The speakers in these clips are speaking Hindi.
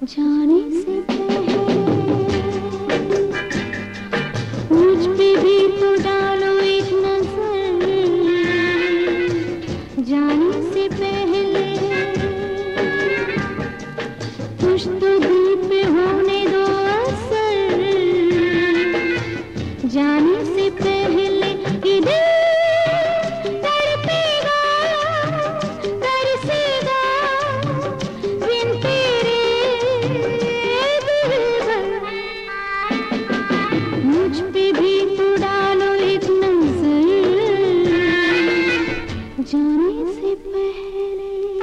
जाने से पहले मुझ पे भी तो डालो एक नजर, जाने से पहले कुछ तो दिल पे होने दो असर, जाने से पहले ये दिल तड़पेगा तरसेगा बिन तेरे दिलबर, मुझ पे भी तो डालो एक नजर, जाने से पहले।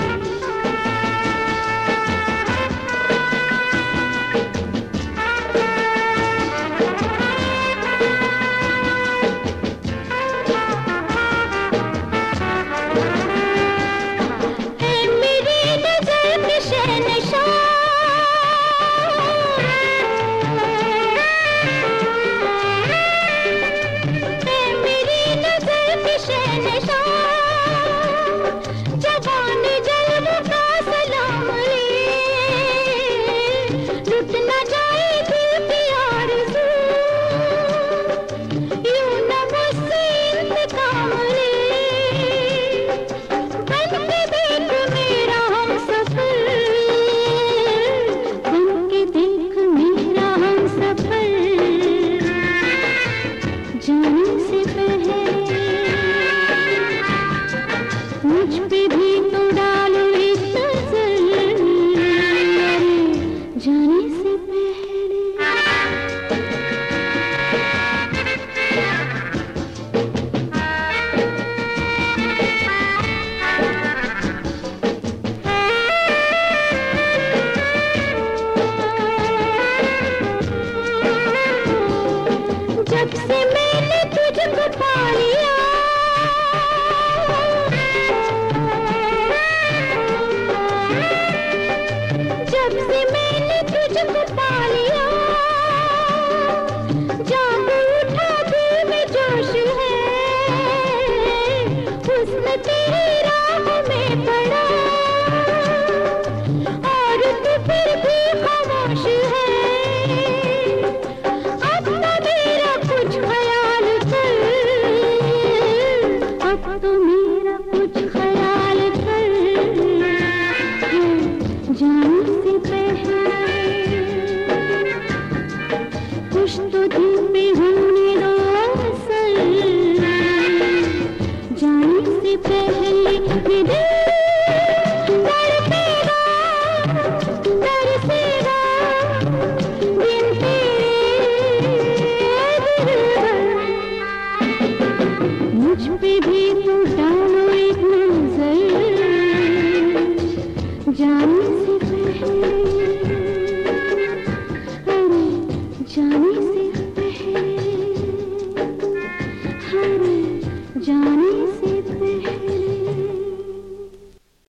जब से मैंने तुझको पा लिया, जब से मैंने तुझको पा लिया, जाग उठा दिल में जोश है, हुस्न तेरी राह में पड़ा और तू फिर भी खामोश है। तो मेरा कुछ ख्याल कर, जाने से पहले कुछ तो दिल पे होने दो असर, जाने से पहले